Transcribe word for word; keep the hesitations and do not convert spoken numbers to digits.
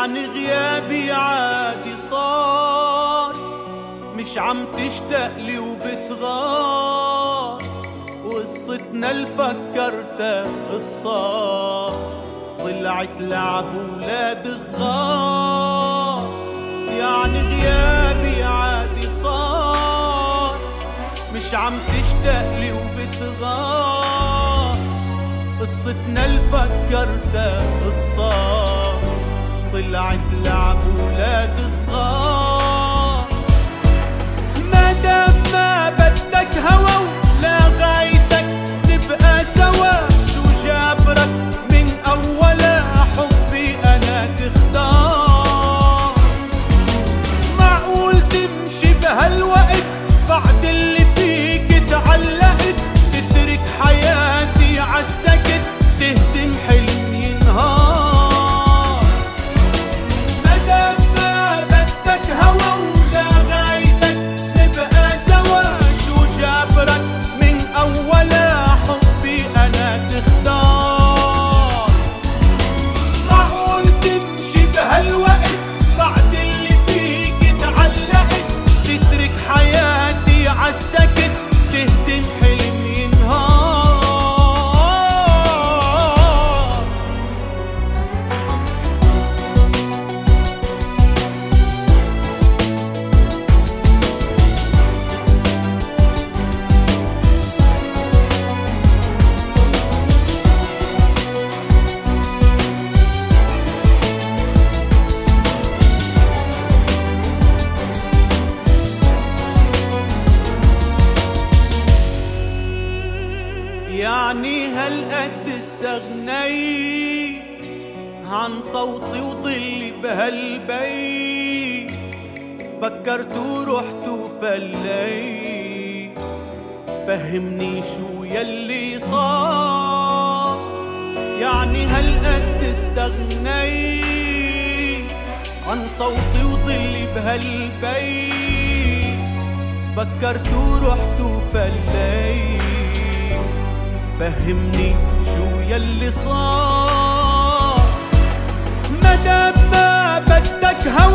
يعني غيابي عادي صار، مش عم تشتاقلي وبتغار، وقصتنا اللي فكرتها قصة طلعت لعب ولاد صغار. يعني غيابي عادي صار، مش عم تشتاقلي وبتغار، قصتنا اللي فكرتها قصة طلعت لعب ولاد صغار. ما دام ما بدك هوا ولا غايتك نبقى سوا، شو جابرك من أول حبي أنا تختار؟ معقول تمشي بهالوقت بعد اللي فيك تعلقت، تترك حياتي عالسكت تهدم حلم ينهار؟ مادام ما بدك هوا ولا غايتك نبقى سوا، شو جابرك من أول حبي أنا تختار؟ معقول تمشي بهالوقت بعد اللي فيك تعلقت، تترك حياتي عالسكت تهدم حلم ينهار؟ يعني هالقد استغنيت عن صوتي وضلي بهالبيت، بكرت ورحت وفليت، فهمني شو يلي صار؟ يعني هالقد استغنيت عن صوتي وضلي بهالبيت، بكرت ورحت وفليت، فهمني شو يلي صار؟ مادام ما بدك